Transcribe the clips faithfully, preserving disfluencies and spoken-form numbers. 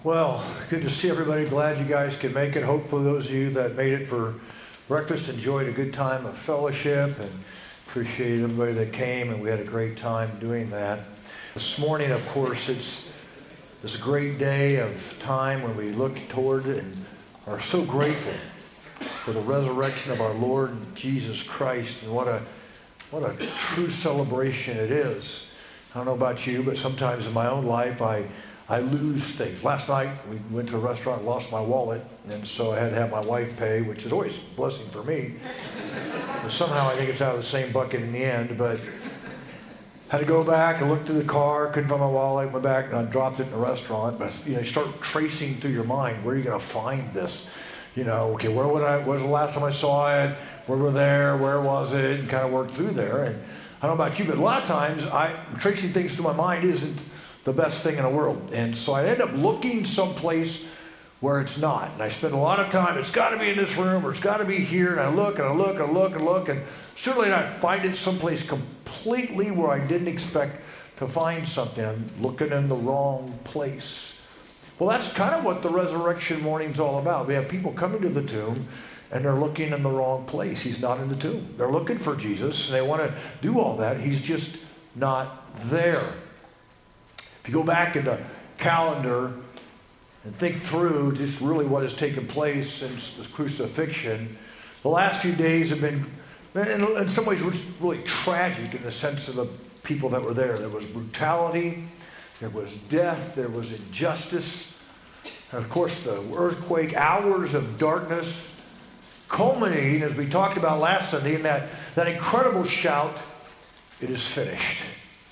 Well, good to see everybody. Glad you guys could make it. Hopefully those of you that made it for breakfast enjoyed a good time of fellowship, and appreciate everybody that came, and we had a great time doing that. This morning, of course, it's this great day of time when we look toward and are so grateful for the resurrection of our Lord Jesus Christ, and what a what a true celebration it is. I don't know about you, but sometimes in my own life I I lose things. Last night we went to a restaurant and lost my wallet, and so I had to have my wife pay, which is always a blessing for me. But somehow I think it's out of the same bucket in the end, but had to go back and look through the car, couldn't find my wallet, went back and I dropped it in the restaurant. But you know, you start tracing through your mind, where are you going to find this? You know, okay, where would I, where was the last time I saw it? Where were there? Where was it? And kind of work through there. And I don't know about you, but a lot of times I tracing things through my mind isn't the best thing in the world. And so I end up looking someplace where it's not. And I spend a lot of time, it's got to be in this room, or it's got to be here. And I look and I look and I look and look, and certainly I find it someplace completely where I didn't expect to find something. I'm looking in the wrong place. Well, that's kind of what the resurrection morning's all about. We have people coming to the tomb, and they're looking in the wrong place. He's not in the tomb. They're looking for Jesus, and they want to do all that. He's just not there. If you go back in the calendar and think through just really what has taken place since the crucifixion, the last few days have been, in some ways, really tragic in the sense of the people that were there. There was brutality, there was death, there was injustice, and of course the earthquake, hours of darkness, culminating, as we talked about last Sunday, in that, that incredible shout, "It is finished."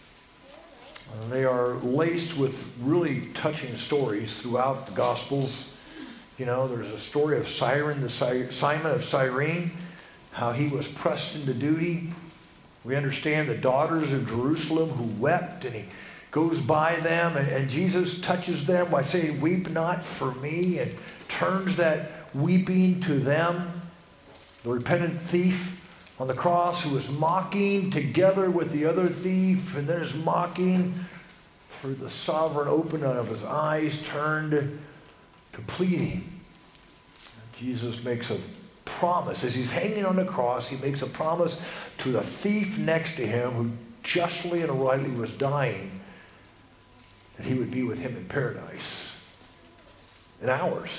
Uh, they are laced with really touching stories throughout the Gospels. You know, there's a story of Siren, the Simon of Cyrene, how he was pressed into duty. We understand the daughters of Jerusalem who wept, and he goes by them, and, and Jesus touches them by saying, "Weep not for me," and turns that weeping to them. The repentant thief on the cross who is mocking together with the other thief, and then is mocking through the sovereign opening of his eyes, turned to pleading. And Jesus makes a promise. As he's hanging on the cross, he makes a promise to the thief next to him, who justly and rightly was dying, that he would be with him in paradise in hours.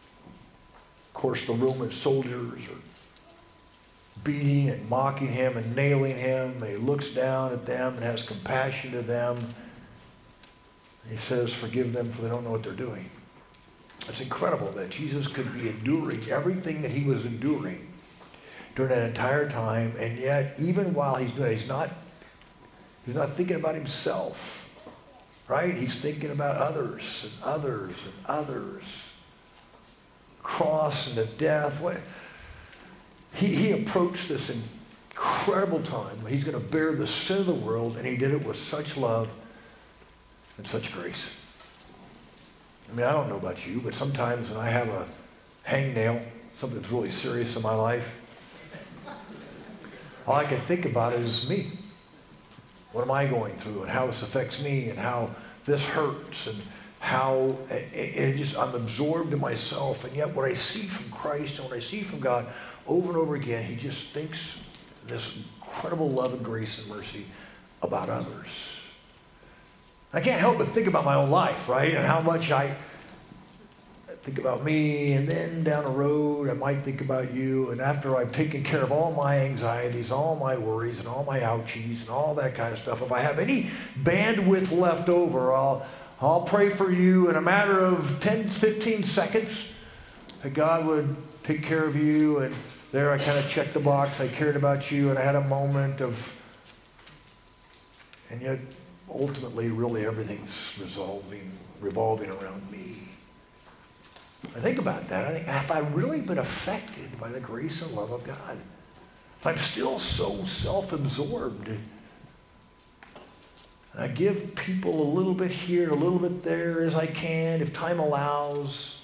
Of course, the Roman soldiers are beating and mocking him and nailing him. And he looks down at them and has compassion to them. He says, "Forgive them, for they don't know what they're doing." It's incredible that Jesus could be enduring everything that he was enduring during that entire time, and yet even while he's doing it, he's not, he's not thinking about himself, right? He's thinking about others and others and others. Cross and the death. What? He, he approached this incredible time. He's going to bear the sin of the world, and he did it with such love and such grace. I mean, I don't know about you, but sometimes when I have a hangnail, something that's really serious in my life, all I can think about is me. What am I going through, and how this affects me, and how this hurts, and how it, it just I'm absorbed in myself. And yet what I see from Christ and what I see from God over and over again, he just thinks this incredible love and grace and mercy about others. I can't help but think about my own life, right? And how much I think about me, and then down the road I might think about you, and after I've taken care of all my anxieties, all my worries, and all my ouchies, and all that kind of stuff, if I have any bandwidth left over, I'll, I'll pray for you in a matter of ten, fifteen seconds that God would take care of you, and there I kind of checked the box. I cared about you, and I had a moment of, and yet ultimately really everything's resolving, revolving around me. I think about that. I think, have I really been affected by the grace and love of God? If I'm still so self-absorbed, and I give people a little bit here, a little bit there as I can, if time allows.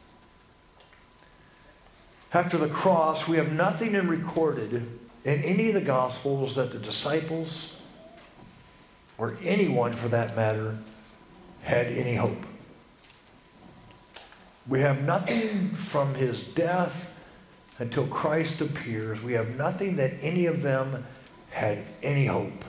After the cross, we have nothing recorded in any of the Gospels that the disciples, or anyone for that matter, had any hope. We have nothing from his death until Christ appears. We have nothing that any of them had any hope.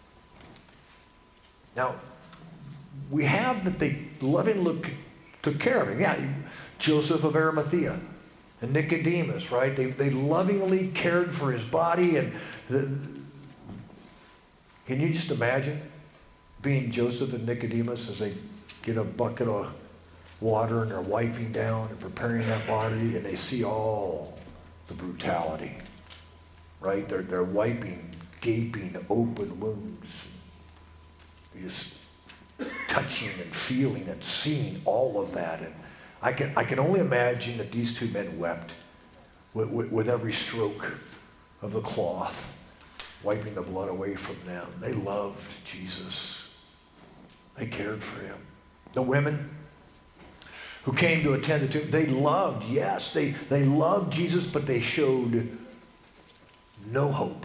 Now, we have that they lovingly took care of him. Yeah, Joseph of Arimathea and Nicodemus, right? They, they lovingly cared for his body. And the, can you just imagine being Joseph and Nicodemus as they get a bucket of water and they're wiping down and preparing that body, and they see all the brutality, right? They're, they're wiping gaping open wounds. You're just touching and feeling and seeing all of that. And I can, I can only imagine that these two men wept with, with, with every stroke of the cloth, wiping the blood away from them. They loved Jesus. They cared for him. The women who came to attend the tomb, they loved, yes, they, they loved Jesus, but they showed no hope.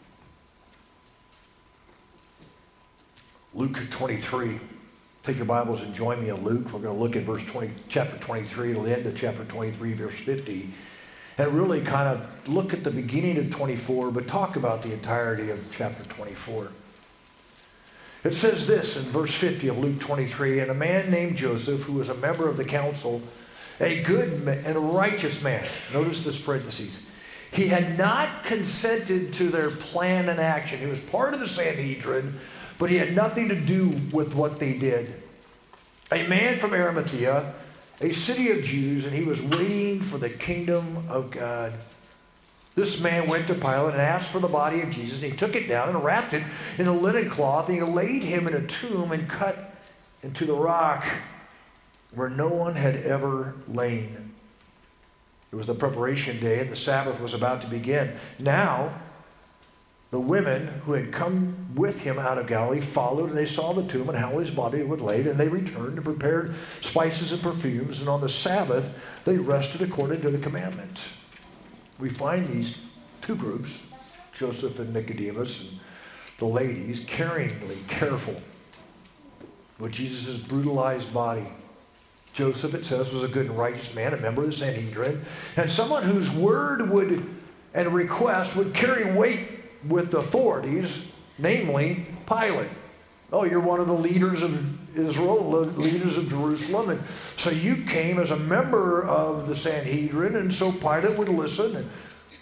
Luke twenty-three. Take your Bibles and join me in Luke. We're going to look at verse twenty, chapter twenty-three, to the end of chapter twenty-three, verse fifty, and really kind of look at the beginning of twenty-four, but talk about the entirety of chapter twenty-four. It says this in verse fifty of Luke twenty-three, and a man named Joseph, who was a member of the council, a good and a righteous man. Notice this parentheses. He had not consented to their plan and action. He was part of the Sanhedrin, but he had nothing to do with what they did. A man from Arimathea, a city of Jews, and he was waiting for the kingdom of God. This man went to Pilate and asked for the body of Jesus, and he took it down and wrapped it in a linen cloth, and he laid him in a tomb and cut into the rock where no one had ever lain. It was the preparation day, and the Sabbath was about to begin. Now, the women who had come with him out of Galilee followed, and they saw the tomb and how his body was laid, and they returned and prepared spices and perfumes, and on the Sabbath they rested according to the commandment. We find these two groups, Joseph and Nicodemus, and the ladies, caringly careful with Jesus' brutalized body. Joseph, it says, was a good and righteous man, a member of the Sanhedrin, and someone whose word would and request would carry weight with the authorities, namely Pilate. Oh, you're one of the leaders of Israel, leaders of Jerusalem, and so you came as a member of the Sanhedrin, and so Pilate would listen. And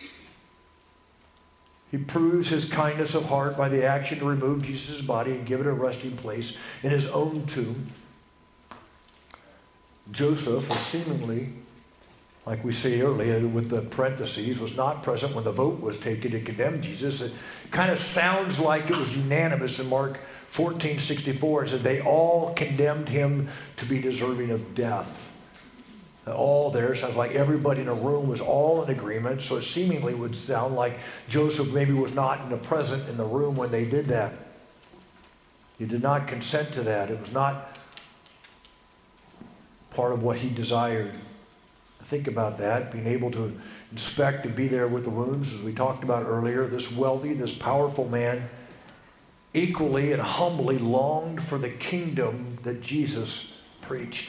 he proves his kindness of heart by the action to remove Jesus' body and give it a resting place in his own tomb. Joseph was seemingly, like we say earlier with the parentheses, was not present when the vote was taken to condemn Jesus. It kind of sounds like it was unanimous in Mark fourteen sixty-four. It said they all condemned him to be deserving of death. All there sounds like everybody in a room was all in agreement, so it seemingly would sound like Joseph maybe was not in the present in the room when they did that. He did not consent to that. It was not part of what he desired. Think about that, being able to inspect and be there with the wounds, as we talked about earlier. This wealthy, this powerful man equally and humbly longed for the kingdom that Jesus preached.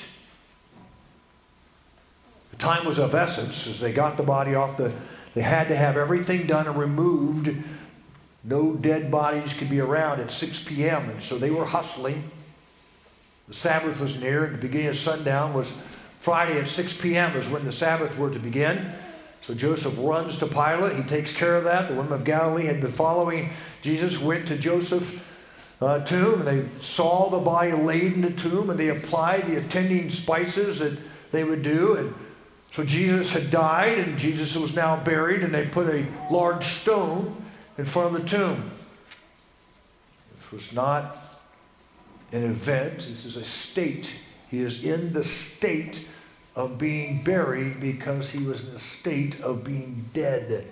The time was of essence as they got the body off the, they had to have everything done and removed. No dead bodies could be around at six p.m. And so they were hustling. The Sabbath was near, and the beginning of sundown was Friday at six p.m. is when the Sabbath were to begin. So Joseph runs to Pilate. He takes care of that. The women of Galilee had been following Jesus, went to Joseph's uh, tomb, and they saw the body laid in the tomb, and they applied the attending spices that they would do. And so Jesus had died, and Jesus was now buried, and they put a large stone in front of the tomb. This was not an event. This is a state. He is in the state of being buried because he was in the state of being dead.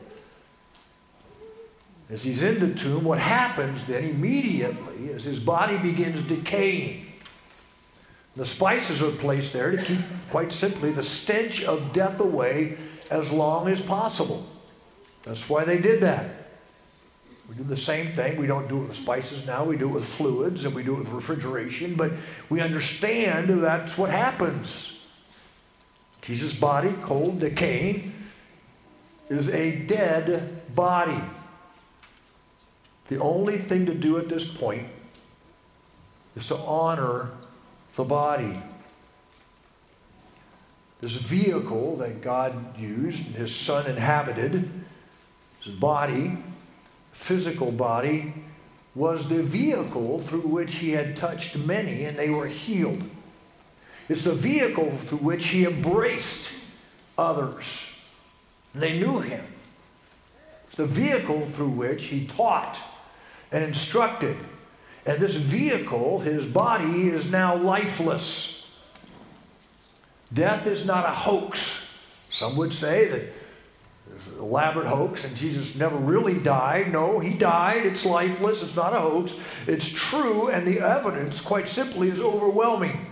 As he's in the tomb, what happens then immediately is his body begins decaying. The spices are placed there to keep, quite simply, the stench of death away as long as possible. That's why they did that. We do the same thing. We don't do it with spices now. We do it with fluids, and we do it with refrigeration, but we understand that's what happens. Jesus' body, cold, decaying, is a dead body. The only thing to do at this point is to honor the body. This vehicle that God used and his son inhabited, his body, physical body, was the vehicle through which he had touched many and they were healed. It's the vehicle through which he embraced others. They knew him. It's the vehicle through which he taught and instructed. And this vehicle, his body, is now lifeless. Death is not a hoax. Some would say that it's an elaborate hoax and Jesus never really died. No, he died. It's lifeless. It's not a hoax. It's true, and the evidence, quite simply, is overwhelming.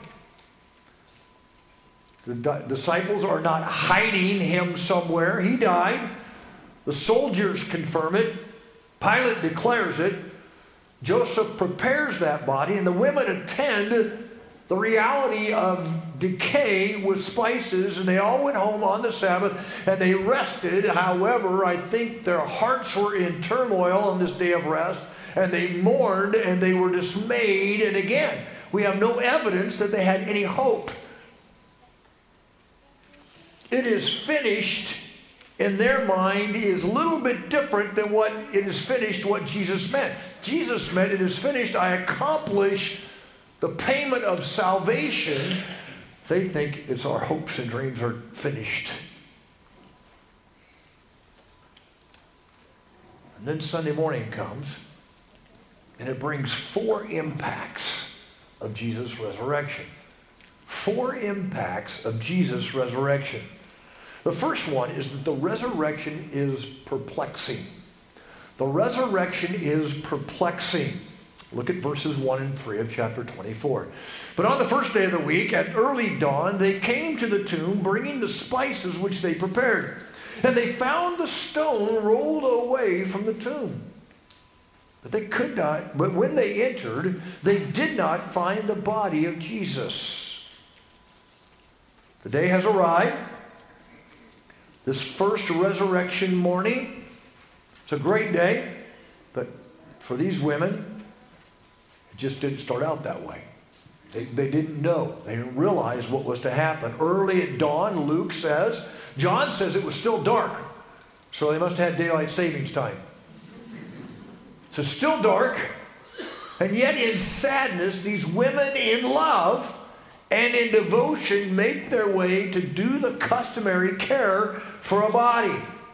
The di- disciples are not hiding him somewhere. He died. The soldiers confirm it. Pilate declares it. Joseph prepares that body, and the women attend the reality of decay with spices, and they all went home on the Sabbath, and they rested. However, I think their hearts were in turmoil on this day of rest, and they mourned, and they were dismayed. And again, we have no evidence that they had any hope. It is finished in their mind is a little bit different than what it is finished, what Jesus meant. Jesus meant it is finished. I accomplish the payment of salvation. They think it's our hopes and dreams are finished. And then Sunday morning comes, and it brings four impacts of Jesus' resurrection. Four impacts of Jesus' resurrection. The first one is that the resurrection is perplexing. The resurrection is perplexing. Look at verses one and three of chapter twenty-four. But on the first day of the week, at early dawn, they came to the tomb, bringing the spices which they prepared. And they found the stone rolled away from the tomb. But they could not, but when they entered, they did not find the body of Jesus. The day has arrived. This first resurrection morning, it's a great day, but for these women, it just didn't start out that way. They, they didn't know. They didn't realize what was to happen. Early at dawn, Luke says, John says it was still dark, so they must have had daylight savings time. So still dark, and yet in sadness, these women in love and in devotion make their way to do the customary care for a body.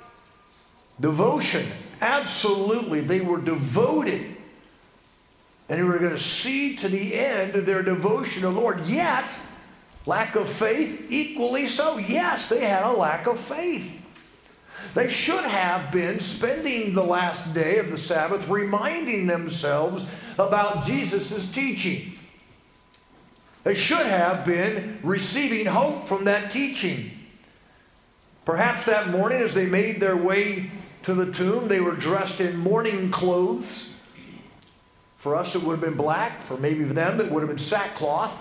Devotion, absolutely. They were devoted. And they were going to see to the end of their devotion to the Lord. Yet, lack of faith, equally so. Yes, they had a lack of faith. They should have been spending the last day of the Sabbath reminding themselves about Jesus' teaching. They should have been receiving hope from that teaching. Perhaps that morning as they made their way to the tomb, they were dressed in mourning clothes. For us, it would have been black. For maybe them, it would have been sackcloth.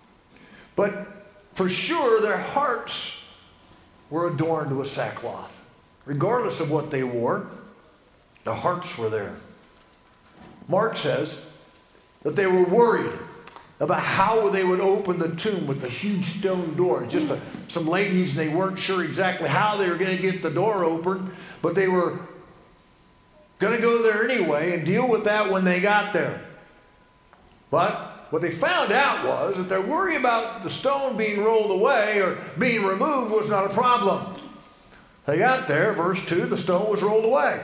But for sure, their hearts were adorned with sackcloth. Regardless of what they wore, their hearts were there. Mark says that they were worried about how they would open the tomb with the huge stone door. Just a, some ladies, they weren't sure exactly how they were going to get the door open, but they were going to go there anyway and deal with that when they got there. But what they found out was that their worry about the stone being rolled away or being removed was not a problem. They got there, verse two, the stone was rolled away.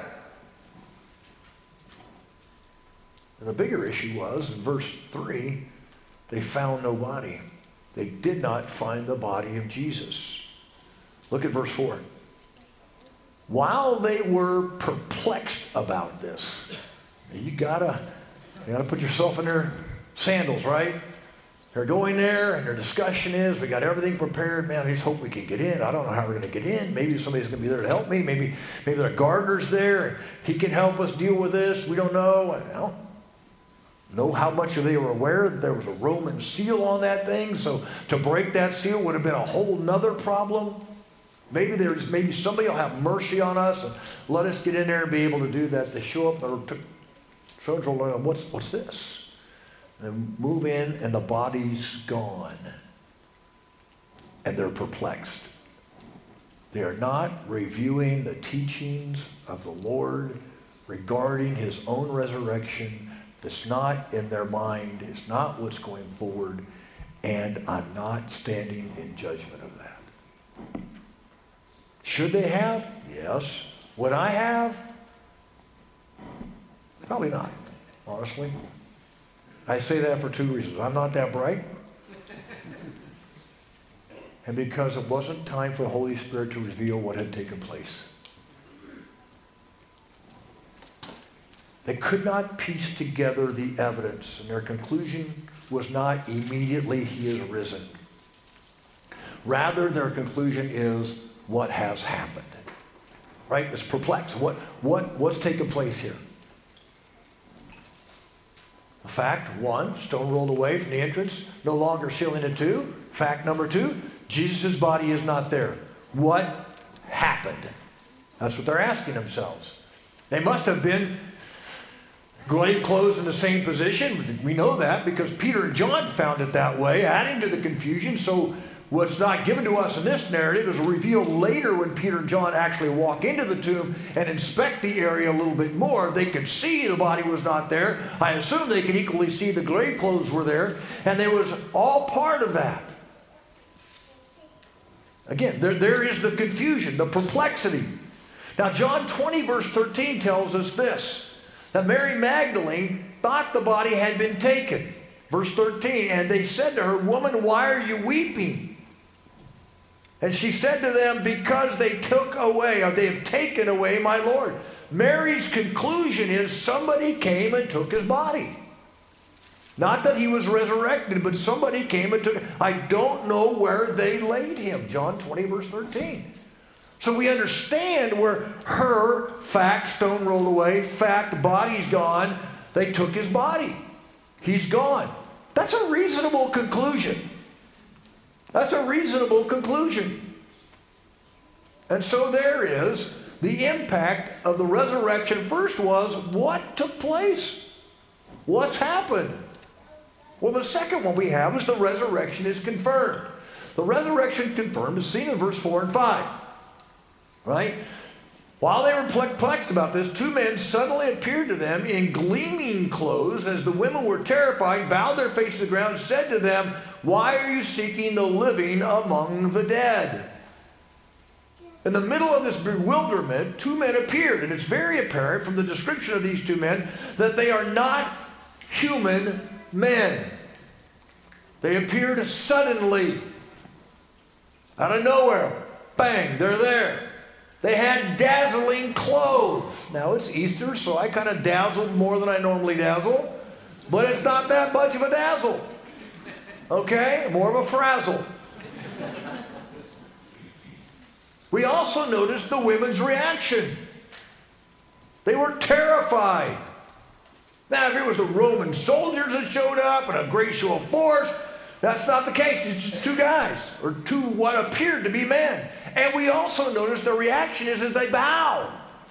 And the bigger issue was, in verse three, they found no body. They did not find the body of Jesus. Look at verse four. While they were perplexed about this, you gotta, you gotta put yourself in their sandals, right? They're going there, and their discussion is, we got everything prepared. Man, I just hope we can get in. I don't know how we're going to get in. Maybe somebody's going to be there to help me. Maybe, maybe the gardener's there, and he can help us deal with this. We don't know. Well, Know how much they were aware that there was a Roman seal on that thing, so to break that seal would have been a whole nother problem. Maybe there's maybe somebody will have mercy on us and let us get in there and be able to do that. They show up and took soldiers will learn what's what's this? And move in and the body's gone. And they're perplexed. They are not reviewing the teachings of the Lord regarding his own resurrection. That's not in their mind. It's not what's going forward. And I'm not standing in judgment of that. Should they have? Yes. Would I have? Probably not, honestly. I say that for two reasons. I'm not that bright. And because it wasn't time for the Holy Spirit to reveal what had taken place. They could not piece together the evidence, and their conclusion was not immediately he is risen. Rather, their conclusion is what has happened. Right? It's perplexed. What, what, what's taken place here? Fact one, stone rolled away from the entrance, no longer sealing the tomb. Fact number two, Jesus' body is not there. What happened? That's what they're asking themselves. They must have been grave clothes in the same position. We know that because Peter and John found it that way, adding to the confusion. So what's not given to us in this narrative is revealed later when Peter and John actually walk into the tomb and inspect the area a little bit more. They could see the body was not there. I assume they could equally see the grave clothes were there. And there was all part of that. Again, there, there is the confusion, the perplexity. Now, John twenty, verse thirteen tells us this, that Mary Magdalene thought the body had been taken. Verse thirteen, and they said to her, "Woman, why are you weeping?" And she said to them, "Because they took away, or they have taken away my Lord." Mary's conclusion is somebody came and took his body. Not that he was resurrected, but somebody came and took it. I don't know where they laid him. John twenty, verse thirteen. So we understand where her, fact, stone rolled away, fact, body's gone. They took his body. He's gone. That's a reasonable conclusion. That's a reasonable conclusion. And so there is the impact of the resurrection. First was, what took place? What's happened? Well, the second one we have is the resurrection is confirmed. The resurrection confirmed is seen in verse four and five. Right? While they were perplexed about this, two men suddenly appeared to them in gleaming clothes. As the women were terrified, bowed their faces to the ground, and said to them, "Why are you seeking the living among the dead?" In the middle of this bewilderment, two men appeared, and it's very apparent from the description of these two men that they are not human men. They appeared suddenly, out of nowhere. Bang, they're there. They had dazzling clothes. Now it's Easter, so I kind of dazzled more than I normally dazzle, but it's not that much of a dazzle. Okay? More of a frazzle. We also noticed the women's reaction. They were terrified. Now, if it was the Roman soldiers that showed up and a great show of force, that's not the case. It's just two guys, or two what appeared to be men. And we also notice the reaction is as they bow.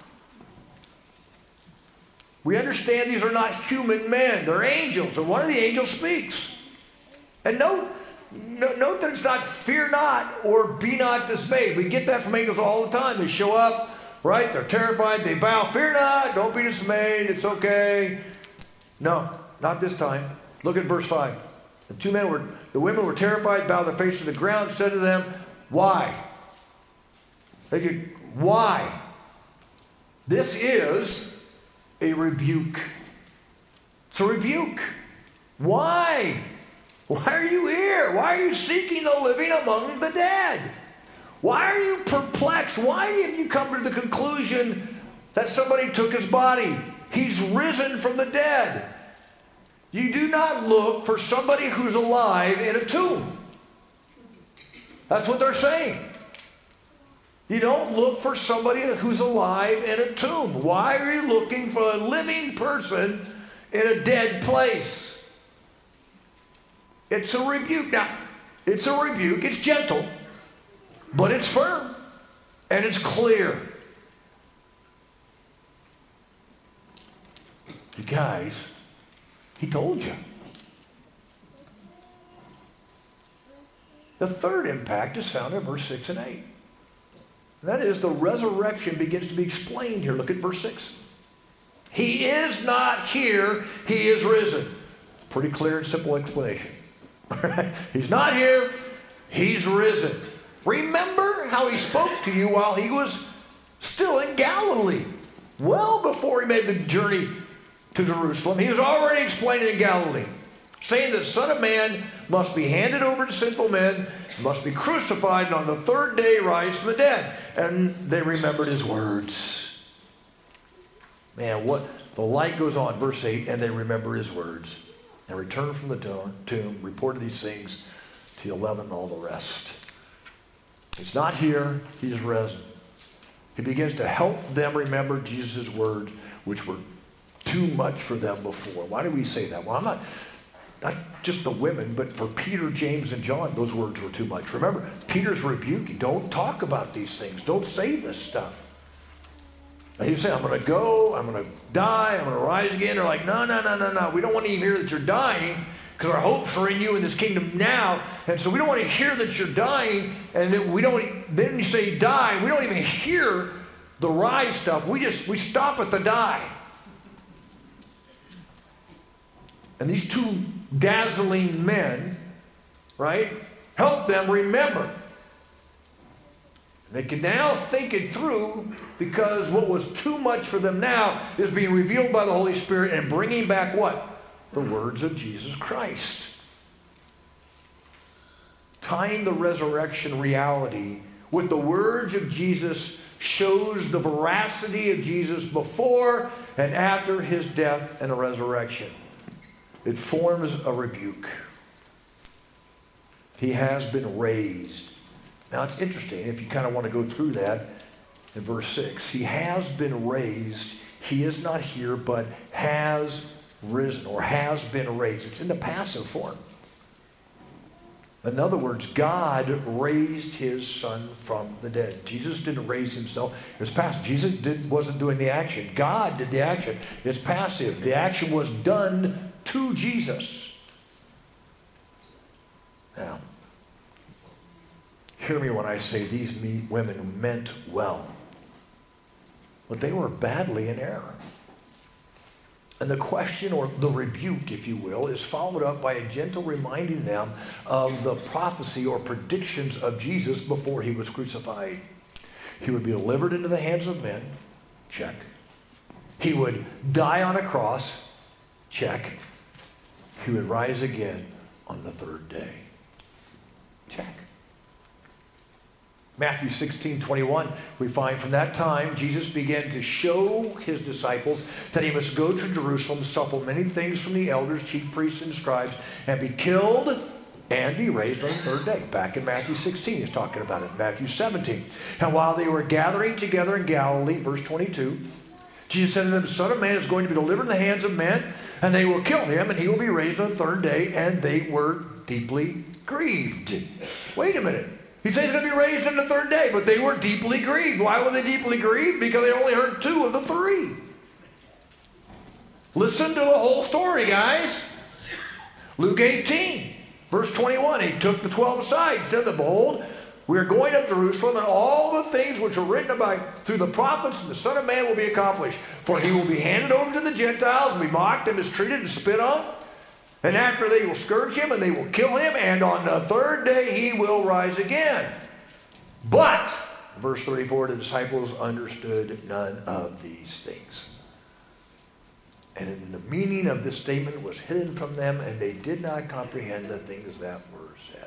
We understand these are not human men. They're angels. And one of the angels speaks. And note, note that it's not fear not or be not dismayed. We get that from angels all the time. They show up, right? They're terrified. They bow. Fear not. Don't be dismayed. It's okay. No, not this time. Look at verse five. The two men were, the women were terrified, bowed their faces to the ground, and said to them, "Why?" They get, why? This is a rebuke. It's a rebuke. Why? Why are you here? Why are you seeking the living among the dead? Why are you perplexed? Why have you come to the conclusion that somebody took his body? He's risen from the dead. You do not look for somebody who's alive in a tomb. That's what they're saying. You don't look for somebody who's alive in a tomb. Why are you looking for a living person in a dead place. It's a rebuke. Now, it's a rebuke. It's gentle, but it's firm and it's clear. You guys, he told you. The third impact is found in verse six and eight. And that is the resurrection begins to be explained here. Look at verse six. He is not here, he is risen. Pretty clear and simple explanation. He's not here, he's risen. Remember how he spoke to you while he was still in Galilee. Well before he made the journey to Jerusalem, he was already explaining in Galilee, saying that the Son of Man must be handed over to sinful men, must be crucified, and on the third day rise from the dead. And they remembered his words. Man, what the light goes on, verse eight, and they remember his words. And returned from the tomb, reported these things to the eleven and all the rest. He's not here, he's risen. He begins to help them remember Jesus' words, which were too much for them before. Why do we say that? Well, I'm not, not just the women, but for Peter, James, and John, those words were too much. Remember, Peter's rebuking. Don't talk about these things. Don't say this stuff. And he said, I'm going to go, I'm going to die, I'm going to rise again. They're like, no, no, no, no, no. We don't want to even hear that you're dying because our hopes are in you in this kingdom now. And so we don't want to hear that you're dying. And then we don't, then you say die. We don't even hear the rise stuff. We just, we stop at the die. And these two dazzling men, right, help them remember. They can now think it through because what was too much for them now is being revealed by the Holy Spirit and bringing back what? The words of Jesus Christ. Tying the resurrection reality with the words of Jesus shows the veracity of Jesus before and after his death and resurrection. It forms a rebuke. He has been raised. Now it's interesting, if you kind of want to go through that in verse six. He has been raised. He is not here, but has risen or has been raised. It's in the passive form. In other words, God raised his son from the dead. Jesus didn't raise himself. It's passive. Jesus did, wasn't doing the action. God did the action. It's passive. The action was done to Jesus. Now, hear me when I say these me, women meant well. But they were badly in error. And the question, or the rebuke, if you will, is followed up by a gentle reminding them of the prophecy or predictions of Jesus before he was crucified. He would be delivered into the hands of men. Check. He would die on a cross. Check. He would rise again on the third day. Check. Matthew sixteen twenty-one, we find from that time Jesus began to show his disciples that he must go to Jerusalem, suffer many things from the elders, chief priests, and scribes, and be killed and be raised on the third day. Back in Matthew sixteen, he's talking about it. Matthew seventeen. And while they were gathering together in Galilee, verse twenty-two, Jesus said to them, the Son of Man is going to be delivered in the hands of men, and they will kill him, and he will be raised on the third day. And they were deeply grieved. Wait a minute. He said he's going to be raised on the third day, but they were deeply grieved. Why were they deeply grieved? Because they only heard two of the three. Listen to the whole story, guys. Luke eighteen, verse twenty-one. He took the twelve aside and said, behold, we are going up to Jerusalem, and all the things which are written about through the prophets and the Son of Man will be accomplished. For he will be handed over to the Gentiles, and be mocked and mistreated and spit on. And after they will scourge him, and they will kill him, and on the third day he will rise again. But, verse thirty-four, the disciples understood none of these things. And the meaning of this statement was hidden from them, and they did not comprehend the things that were said.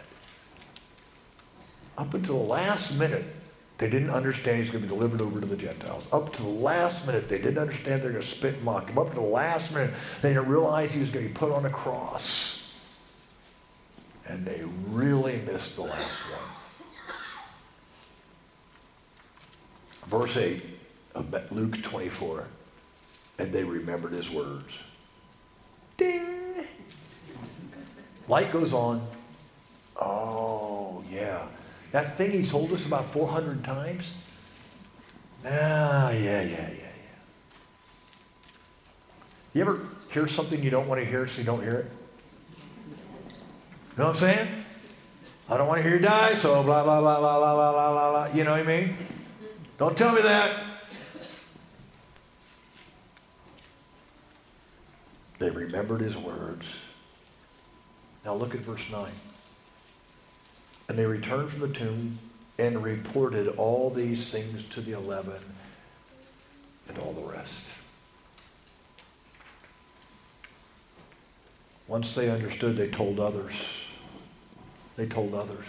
Up until the last minute, they didn't understand he's going to be delivered over to the Gentiles. Up to the last minute, they didn't understand they're going to spit and mock him. Up to the last minute, they didn't realize he was going to be put on a cross. And they really missed the last one. Verse eight of Luke twenty-four, and they remembered his words. Ding. Light goes on. Oh, yeah. That thing he told us about four hundred times? Ah, yeah, yeah, yeah, yeah. You ever hear something you don't want to hear so you don't hear it? You know what I'm saying? I don't want to hear you die, so blah, blah, blah, blah, blah, blah, blah, blah, blah. You know what I mean? Don't tell me that. They remembered his words. Now look at verse nine. And they returned from the tomb and reported all these things to the eleven and all the rest. Once they understood, they told others. They told others.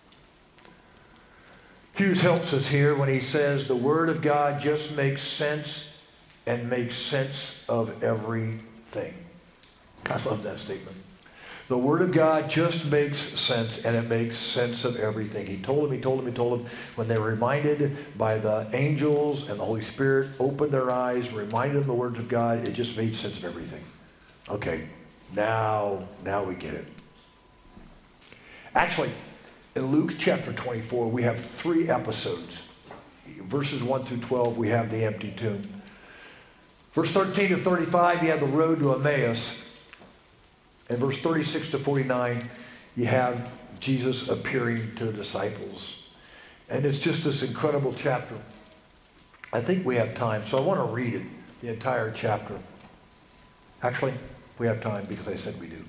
Hughes helps us here when he says the Word of God just makes sense and makes sense of everything. I love that statement. The Word of God just makes sense, and it makes sense of everything. He told him, he told him, he told him. When they were reminded by the angels and the Holy Spirit, opened their eyes, reminded them of the words of God, it just made sense of everything. Okay, now, now we get it. Actually, in Luke chapter twenty-four, we have three episodes. Verses one through twelve, we have the empty tomb. Verse thirteen to thirty-five, you have the road to Emmaus. And verse thirty-six to forty-nine, you have Jesus appearing to the disciples. And it's just this incredible chapter. I think we have time, so I want to read it, the entire chapter. Actually, we have time because I said we do.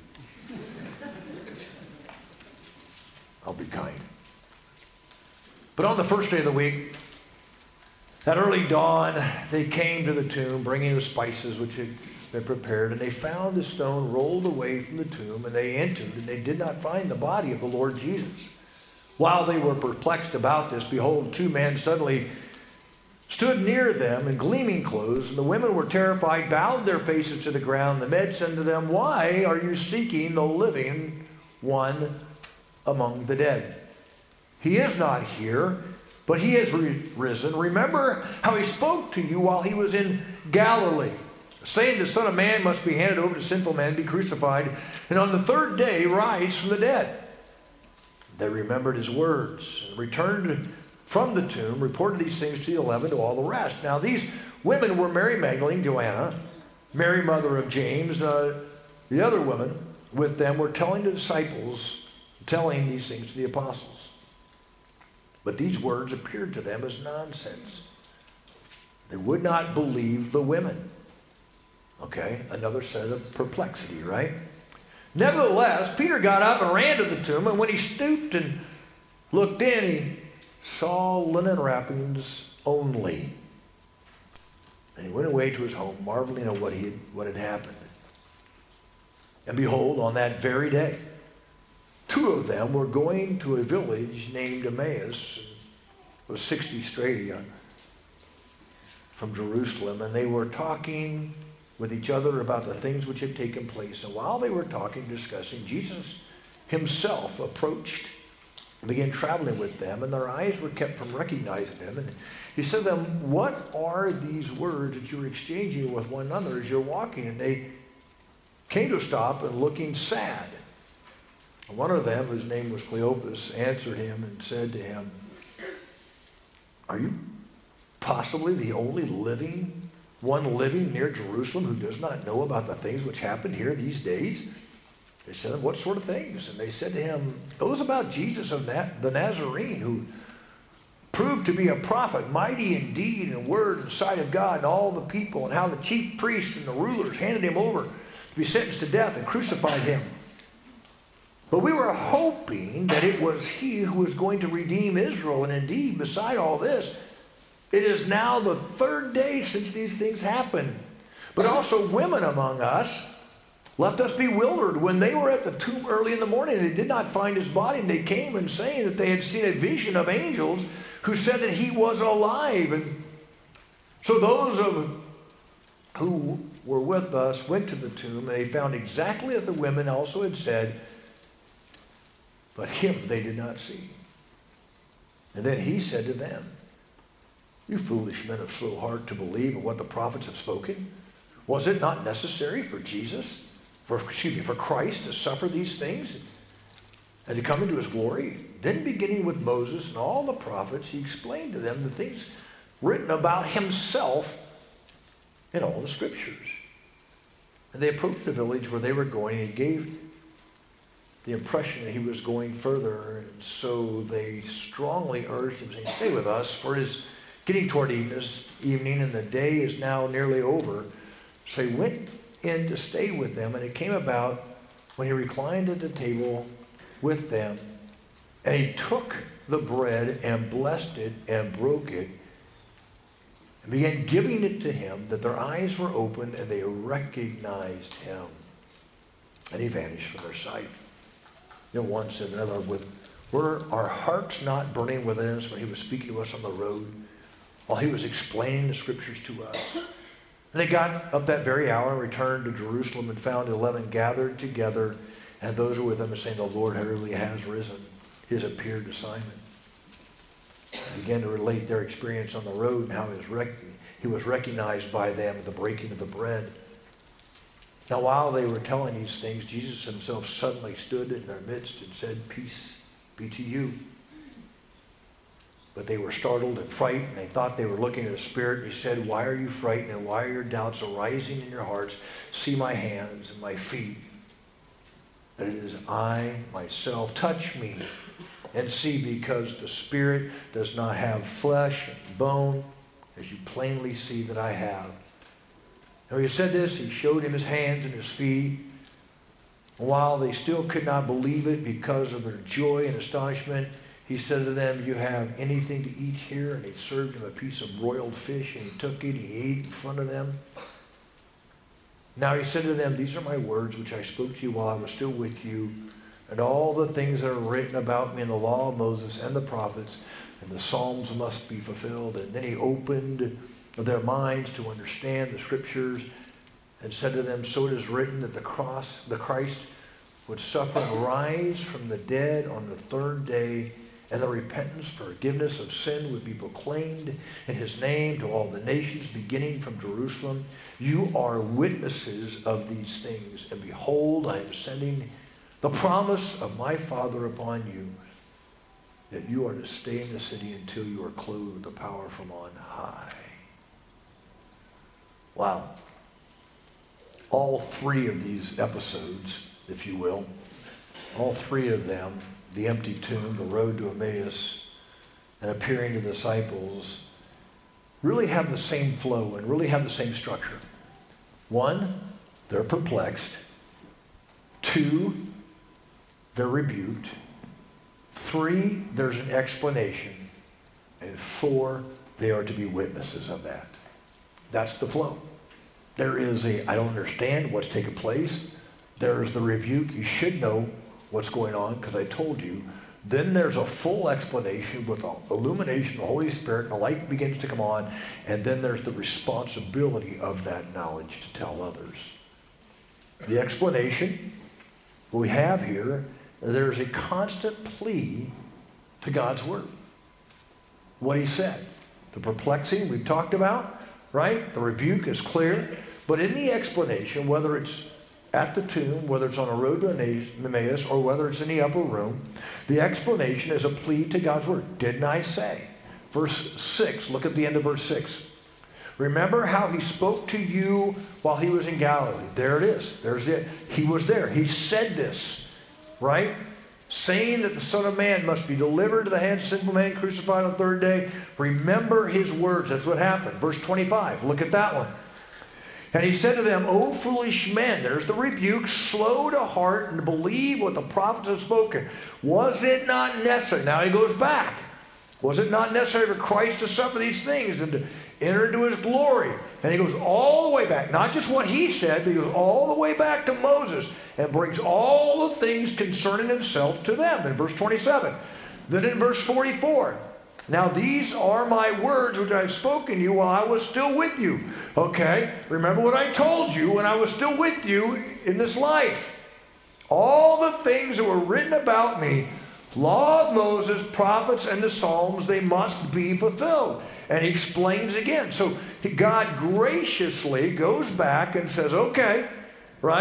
I'll be kind. But on the first day of the week, at early dawn, they came to the tomb, bringing the spices which had been prepared, and they found the stone rolled away from the tomb, and they entered, and they did not find the body of the Lord Jesus. While they were perplexed about this, behold, two men suddenly stood near them in gleaming clothes, and the women were terrified, bowed their faces to the ground. The men said to them, "Why are you seeking the living one among the dead? He is not here, but he has risen. Remember how he spoke to you while he was in Galilee, saying the Son of Man must be handed over to sinful men, be crucified, and on the third day rise from the dead." They remembered his words and returned from the tomb, reported these things to the eleven, to all the rest. Now these women were Mary Magdalene, Joanna, Mary mother of James, uh, the other women with them were telling the disciples, telling these things to the apostles. But these words appeared to them as nonsense. They would not believe the women. Okay, another set of perplexity, right? Nevertheless, Peter got up and ran to the tomb, and when he stooped and looked in, he saw linen wrappings only. And he went away to his home, marveling at what, he had, what had happened. And behold, on that very day, two of them were going to a village named Emmaus. It was sixty stadia from Jerusalem, and they were talking with each other about the things which had taken place. And while they were talking, discussing, Jesus himself approached and began traveling with them, and their eyes were kept from recognizing him. And he said to them, "What are these words that you're exchanging with one another as you're walking?" And they came to a stop and looking sad. And one of them, whose name was Cleopas, answered him and said to him, "Are you possibly the only living one living near Jerusalem who does not know about the things which happened here these days?" They said, "What sort of things?" And they said to him, "Those about Jesus of Na- the Nazarene, who proved to be a prophet, mighty in deed and word in the sight of God and all the people, and how the chief priests and the rulers handed him over to be sentenced to death and crucified him. But we were hoping that it was he who was going to redeem Israel. And indeed, beside all this, it is now the third day since these things happened. But also women among us left us bewildered. When they were at the tomb early in the morning, they did not find his body. And they came and saying that they had seen a vision of angels who said that he was alive. And so those of who were with us went to the tomb, and they found exactly as the women also had said, but him they did not see." And then he said to them, "You foolish men of slow heart to believe in what the prophets have spoken. Was it not necessary for Jesus, for, excuse me, for Christ to suffer these things and to come into his glory? Then beginning with Moses and all the prophets, he explained to them the things written about himself in all the scriptures. And they approached the village where they were going, and he gave the impression that he was going further. And so they strongly urged him, saying, stay with us, for it is getting toward evening, and the day is now nearly over. So he went in to stay with them, and it came about when he reclined at the table with them, and he took the bread and blessed it and broke it and began giving it to him, that their eyes were opened and they recognized him. And he vanished from their sight. You know, one said another, with, were our hearts not burning within us when he was speaking to us on the road, while he was explaining the scriptures to us? And they got up that very hour and returned to Jerusalem and found eleven gathered together, and those who were with them saying, the Lord really has risen. He has appeared to Simon. They began to relate their experience on the road and how he was, rec- he was recognized by them at the breaking of the bread. Now while they were telling these things, Jesus himself suddenly stood in their midst and said, peace be to you. But they were startled and frightened, and they thought they were looking at a spirit. He said, why are you frightened, and why are your doubts arising in your hearts? See my hands and my feet, that it is I myself. Touch me and see, because the spirit does not have flesh and bone, as you plainly see that I have. And when he said this, he showed him his hands and his feet. And while they still could not believe it because of their joy and astonishment, he said to them, you have anything to eat here? And he served him a piece of broiled fish, and he took it, and he ate in front of them. Now he said to them, these are my words which I spoke to you while I was still with you, and all the things that are written about me in the law of Moses and the prophets and the Psalms must be fulfilled. And then he opened their minds to understand the scriptures and said to them, so it is written that the cross, the Christ would suffer and rise from the dead on the third day, and the repentance for forgiveness of sin would be proclaimed in his name to all the nations, beginning from Jerusalem. You are witnesses of these things, and behold, I am sending the promise of my Father upon you, that you are to stay in the city until you are clothed with the power from on high. Wow. All three of these episodes, if you will, all three of them, the empty tomb, the road to Emmaus, and appearing to the disciples, really have the same flow and really have the same structure. One, they're perplexed. Two, they're rebuked. Three, there's an explanation. And four, they are to be witnesses of that. That's the flow. There is a, I don't understand what's taking place. There's the rebuke. You should know what's going on because I told you. Then there's a full explanation with the illumination of the Holy Spirit, and the light begins to come on, and then there's the responsibility of that knowledge to tell others. The explanation we have here, there's a constant plea to God's word. What he said. The perplexing we've talked about, right? The rebuke is clear. But in the explanation, whether it's at the tomb, whether it's on a road to Emmaus, or whether it's in the upper room, the explanation is a plea to God's word. Didn't I say? Verse six, look at the end of verse six. Remember how he spoke to you while he was in Galilee. There it is. There's it. He was there. He said this, right? Saying that the Son of Man must be delivered to the hands of sinful men, crucified on the third day. Remember his words. That's what happened. Verse twenty-five. Look at that one. And he said to them, O foolish men, there's the rebuke, slow to heart and to believe what the prophets have spoken. Was it not necessary? Now he goes back. Was it not necessary for Christ to suffer these things and to enter into his glory? And he goes all the way back. Not just what he said, but he goes all the way back to Moses and brings all the things concerning himself to them in verse twenty-seven. Then in verse forty-four, now these are my words which I have spoken to you while I was still with you. Okay, remember what I told you when I was still with you in this life. All the things that were written about me, law of Moses, prophets, and the Psalms, they must be fulfilled. And he explains again. So God graciously goes back and says, okay, right?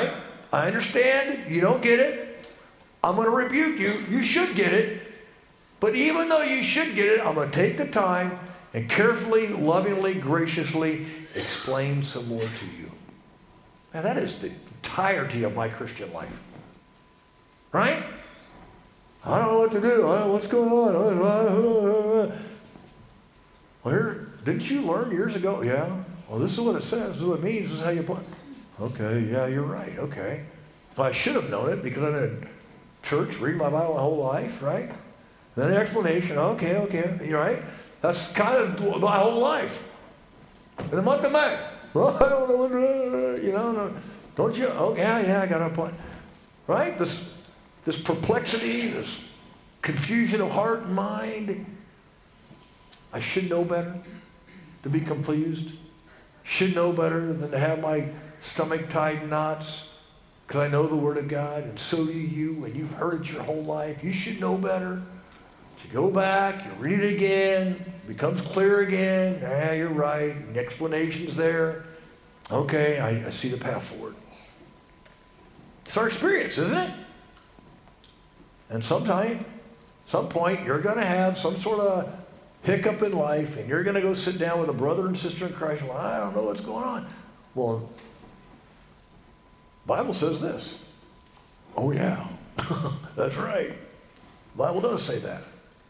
I understand you don't get it. I'm going to rebuke you. You should get it. But even though you should get it, I'm going to take the time and carefully, lovingly, graciously explain some more to you. And that is the entirety of my Christian life. Right? I don't know what to do. I don't know what's going on. Where, didn't you learn years ago? Yeah. Well, this is what it says. This is what it means. This is how you put it. Okay, yeah, you're right. Okay. Well, I should have known it because I've been in church, reading my Bible my whole life, right? Then an explanation. Okay, okay. You're right. That's kind of my whole life. In the month of May. Well, I don't know what, uh, you know, don't you? Oh, yeah, yeah, I got a point. Right? This, this perplexity, this confusion of heart and mind. I should know better to be confused. Should know better than to have my stomach tied in knots because I know the Word of God, and so do you, and you've heard it your whole life. You should know better. You go back, you read it again, it becomes clear again. Yeah, you're right. And the explanation's there. Okay, I, I see the path forward. It's our experience, isn't it? And sometime, some point, you're going to have some sort of hiccup in life, and you're going to go sit down with a brother and sister in Christ. Well, I don't know what's going on. Well, the Bible says this. Oh, yeah. That's right. The Bible does say that.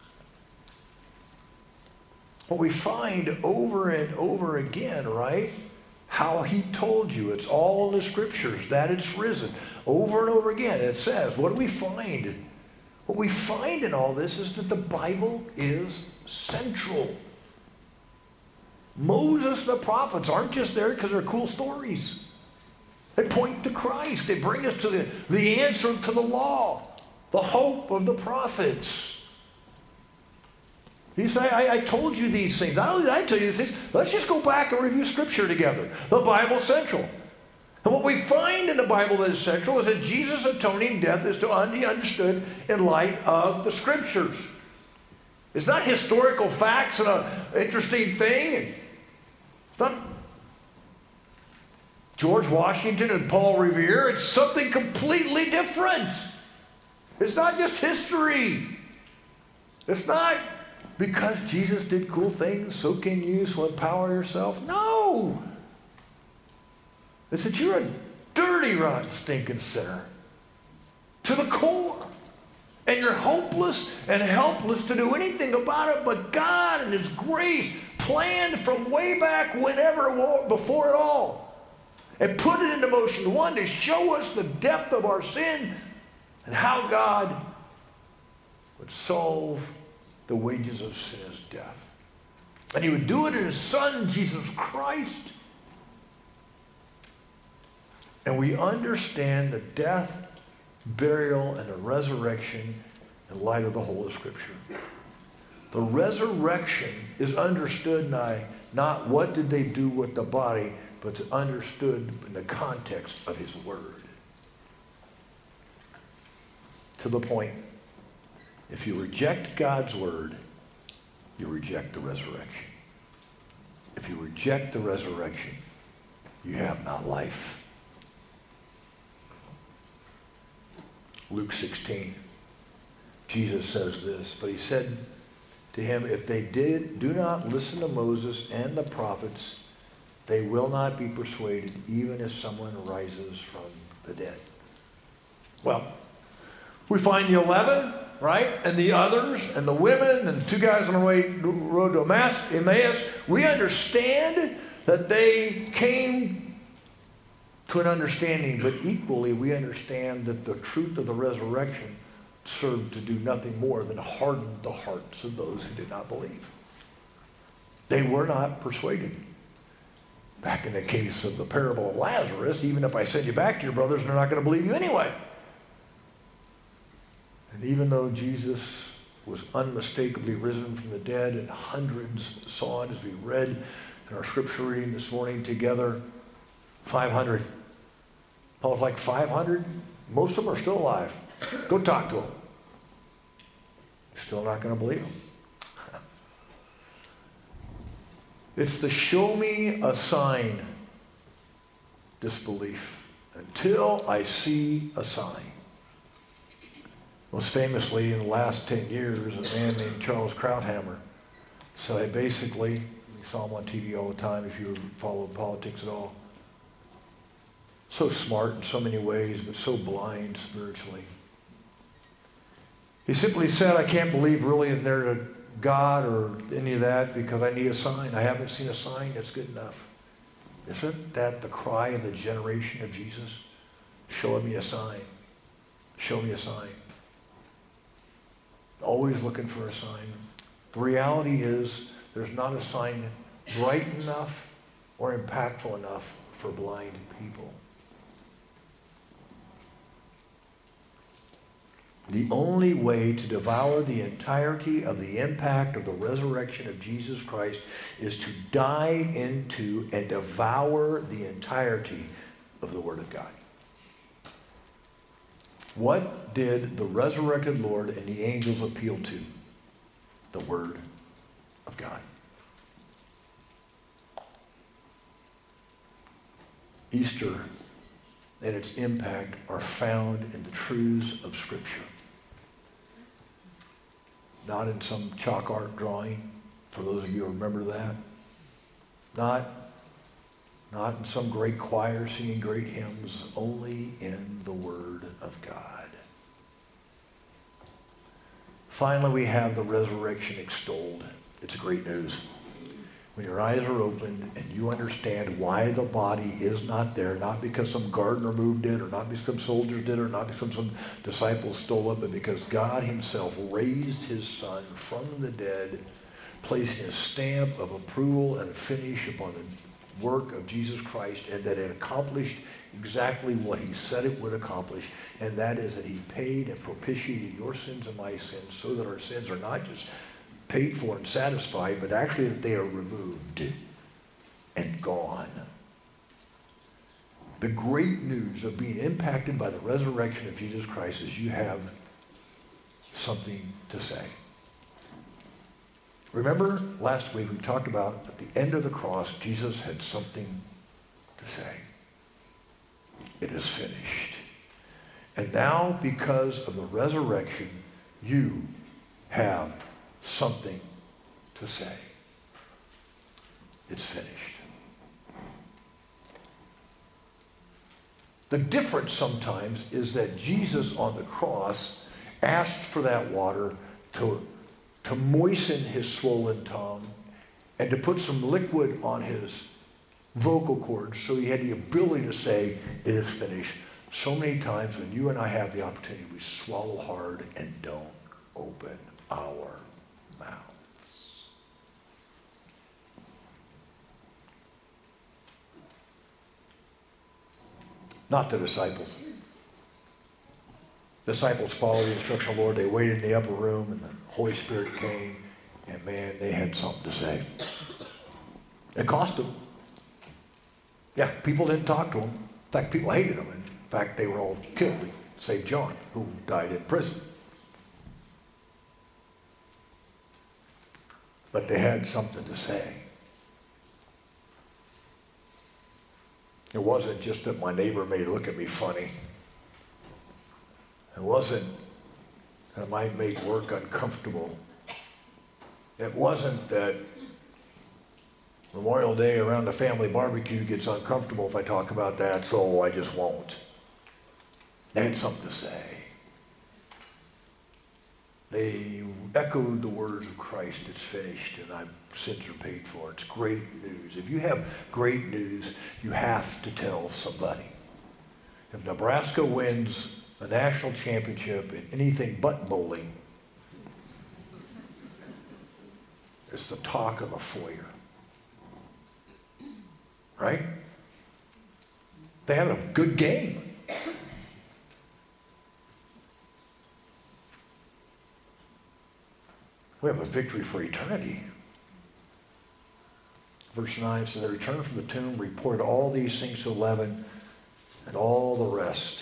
But we find over and over again, right, how he told you. It's all in the scriptures that it's risen. Over and over again it says, what do we find? What we find in all this is that the Bible is central. Moses and the prophets aren't just there because they're cool stories. They point to Christ. They bring us to the, the answer to the law, the hope of the prophets. You say, I, I told you these things. Not only did I tell you these things, let's just go back and review Scripture together. The Bible's central. And what we find in the Bible that is central is that Jesus' atoning death is to be understood in light of the Scriptures. It's not historical facts and an interesting thing. It's not George Washington and Paul Revere. It's something completely different. It's not just history. It's not because Jesus did cool things, so can you, so empower yourself. No. It's that you're a dirty, rotten, stinking sinner to the core. And you're hopeless and helpless to do anything about it, but God and His grace planned from way back whenever, before it all, and put it into motion. One, to show us the depth of our sin and how God would solve the wages of sin is death. And He would do it in His Son, Jesus Christ. And we understand the death, burial, and the resurrection in light of the whole of Scripture. The resurrection is understood by not what did they do with the body, but it's understood in the context of His Word. To the point, if you reject God's Word, you reject the resurrection. If you reject the resurrection, you have not life. Luke sixteen, Jesus says this, but He said to him, if they did, do not listen to Moses and the prophets, they will not be persuaded, even if someone rises from the dead. Well, we find the eleven, right? And the others, and the women, and the two guys on the way, road to Emmaus. We understand that they came to an understanding, but equally we understand that the truth of the resurrection served to do nothing more than harden the hearts of those who did not believe. They were not persuaded. Back in the case of the parable of Lazarus, even if I send you back to your brothers, they're not going to believe you anyway. And even though Jesus was unmistakably risen from the dead, and hundreds saw it as we read in our scripture reading this morning together, five hundred. Paul's like, five hundred? Most of them are still alive. Go talk to them. Still not going to believe them. It's the show me a sign disbelief until I see a sign. Most famously, in the last ten years, a man named Charles Krauthammer said, I basically, you saw him on T V all the time if you followed politics at all, so smart in so many ways, but so blind spiritually. He simply said, I can't believe really in there to God or any of that because I need a sign. I haven't seen a sign that's good enough. Isn't that the cry of the generation of Jesus? Show me a sign. Show me a sign. Always looking for a sign. The reality is there's not a sign bright enough or impactful enough for blind people. The only way to devour the entirety of the impact of the resurrection of Jesus Christ is to dive into and devour the entirety of the Word of God. What did the resurrected Lord and the angels appeal to? The Word of God. Easter and its impact are found in the truths of Scripture. Not in some chalk art drawing, for those of you who remember that. Not, not in some great choir singing great hymns, only in the Word of God. Finally, we have the resurrection extolled. It's great news. When your eyes are opened and you understand why the body is not there, not because some gardener moved it, or not because some soldiers did it, or not because some disciples stole it, but because God himself raised his Son from the dead, placing a stamp of approval and finish upon the work of Jesus Christ, and that it accomplished exactly what he said it would accomplish, and that is that he paid and propitiated your sins and my sins so that our sins are not just paid for and satisfied, but actually that they are removed and gone. The great news of being impacted by the resurrection of Jesus Christ is you have something to say. Remember last week we talked about at the end of the cross, Jesus had something to say. It is finished. And now, because of the resurrection, you have something to say. It's finished. The difference sometimes is that Jesus on the cross asked for that water to, to moisten his swollen tongue and to put some liquid on his vocal cords so he had the ability to say, it is finished. So many times when you and I have the opportunity, we swallow hard and don't open our mouths. Not the disciples. Disciples followed the instruction of the Lord. They waited in the upper room and the Holy Spirit came, and man, they had something to say. It cost them. Yeah, people didn't talk to them. In fact, people hated them. In fact, they were all killed, save John, who died in prison. But they had something to say. It wasn't just that my neighbor may look at me funny. It wasn't that it might make work uncomfortable. It wasn't that Memorial Day around the family barbecue gets uncomfortable if I talk about that, so I just won't. They had something to say. They echoed the words of Christ, it's finished, and my sins are paid for. It's great news. If you have great news, you have to tell somebody. If Nebraska wins a national championship in anything but bowling, it's the talk of a foyer. Right? They had a good game. We have a victory for eternity. Verse nine says, they returned from the tomb, reported all these things to eleven, and all the rest.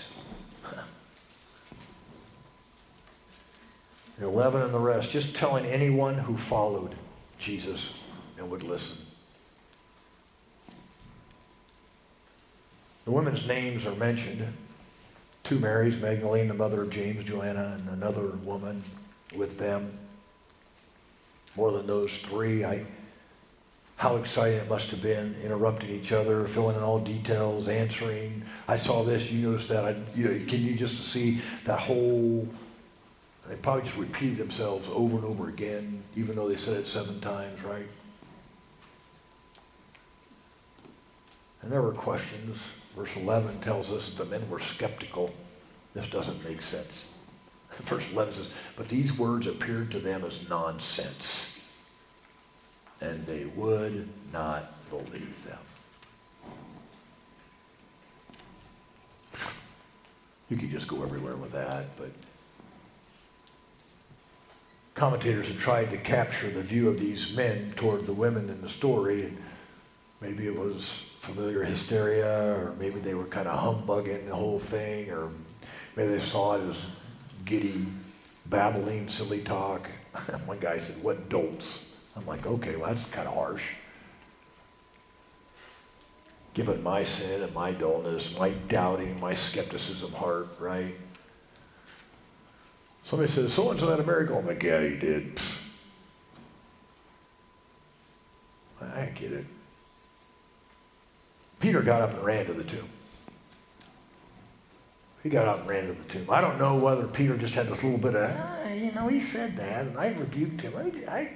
The eleven and the rest, just telling anyone who followed Jesus and would listen. The women's names are mentioned. Two Marys, Magdalene, the mother of James, Joanna, and another woman with them. More than those three. I, how exciting it must have been, interrupting each other, filling in all details, answering. I saw this, you noticed that. I, you know, can you just see that whole, they probably just repeated themselves over and over again, even though they said it seven times, right? And there were questions. Verse eleven tells us that the men were skeptical. This doesn't make sense. Verse eleven says, but these words appeared to them as nonsense, and they would not believe them. You could just go everywhere with that, but commentators have tried to capture the view of these men toward the women in the story. And maybe it was familiar hysteria, or maybe they were kind of humbugging the whole thing, or maybe they saw it as giddy, babbling, silly talk. One guy said, what dolts? I'm like, okay, well, that's kind of harsh. Given my sin and my dullness, my doubting, my skepticism heart, right? Somebody says, so-and-so had a miracle. I'm like, yeah, he did. I get it. Peter got up and ran to the tomb. He got up and ran to the tomb. I don't know whether Peter just had this little bit of, ah, you know, he said that, and I rebuked him. I, I...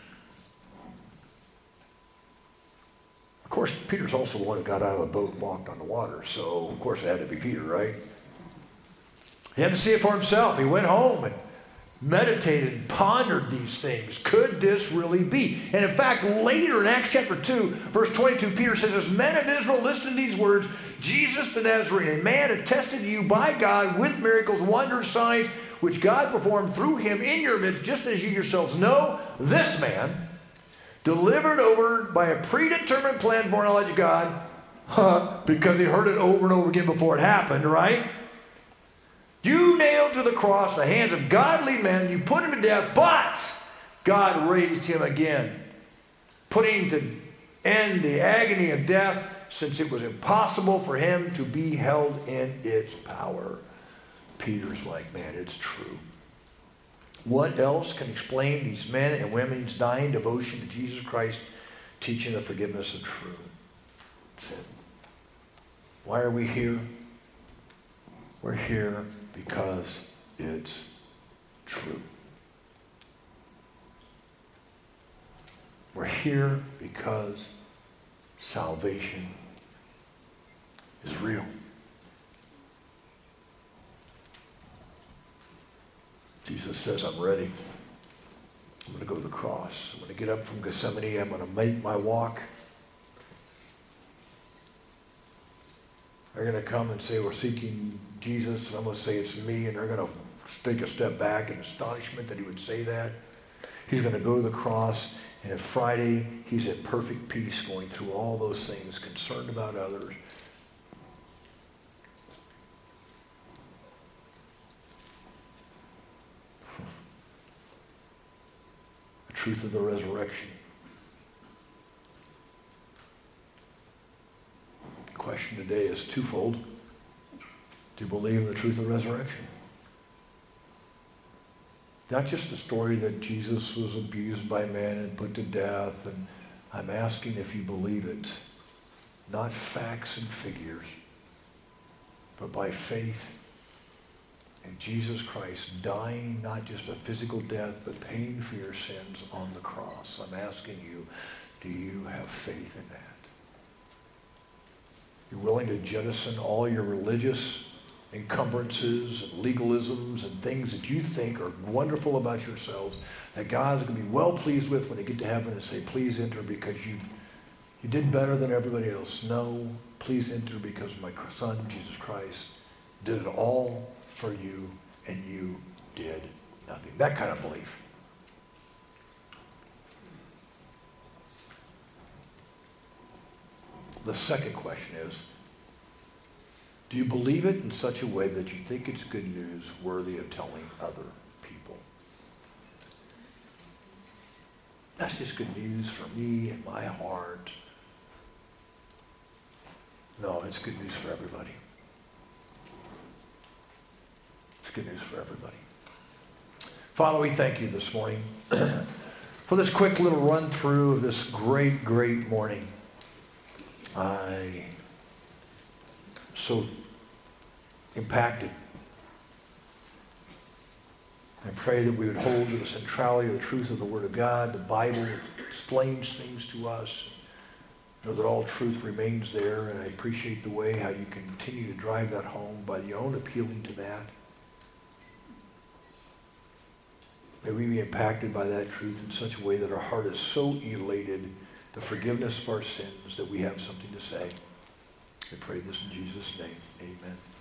Of course, Peter's also the one who got out of the boat and walked on the water, so of course it had to be Peter, right? He had to see it for himself. He went home and meditated and pondered these things. Could this really be? And in fact, later in Acts chapter two, verse twenty-two, Peter says, as men of Israel, listen to these words, Jesus the Nazarene, a man attested to you by God with miracles, wonders, signs, which God performed through him in your midst, just as you yourselves know, this man, delivered over by a predetermined plan for knowledge of God, huh, because he heard it over and over again before it happened, right? You nailed to the cross the hands of godly men. You put him to death, but God raised him again, putting to end the agony of death, since it was impossible for him to be held in its power. Peter's like, man, it's true. What else can explain these men and women's dying devotion to Jesus Christ, teaching the forgiveness of true sin? Why are we here? We're here because it's true. We're here because salvation is real. Jesus says, I'm ready. I'm going to go to the cross. I'm going to get up from Gethsemane. I'm going to make my walk. They're going to come and say, we're seeking Jesus. And I'm going to say, it's me. And they're going to take a step back in astonishment that he would say that. He's going to go to the cross. And at Friday, he's at perfect peace, going through all those things, concerned about others. The truth of the resurrection. The question today is twofold. Do you believe in the truth of the resurrection? Not just the story that Jesus was abused by men and put to death, and I'm asking if you believe it. Not facts and figures, but by faith in Jesus Christ dying, not just a physical death, but paying for your sins on the cross. I'm asking you, do you have faith in that? You're willing to jettison all your religious encumbrances and legalisms and things that you think are wonderful about yourselves, that God's going to be well pleased with when you get to heaven and say, please enter because you, you did better than everybody else. No, please enter because my son, Jesus Christ, did it all for you and you did nothing. That kind of belief. The second question is, do you believe it in such a way that you think it's good news worthy of telling other people? That's just good news for me and my heart. No, it's good news for everybody. It's good news for everybody. Father, we thank you this morning for this quick little run through of this great, great morning. I so impacted. I pray that we would hold to the centrality of the truth of the Word of God. The Bible explains things to us. Know that all truth remains there, and I appreciate the way how you continue to drive that home by your own appealing to that. May we be impacted by that truth in such a way that our heart is so elated the forgiveness of our sins that we have something to say. I pray this in Jesus' name. Amen.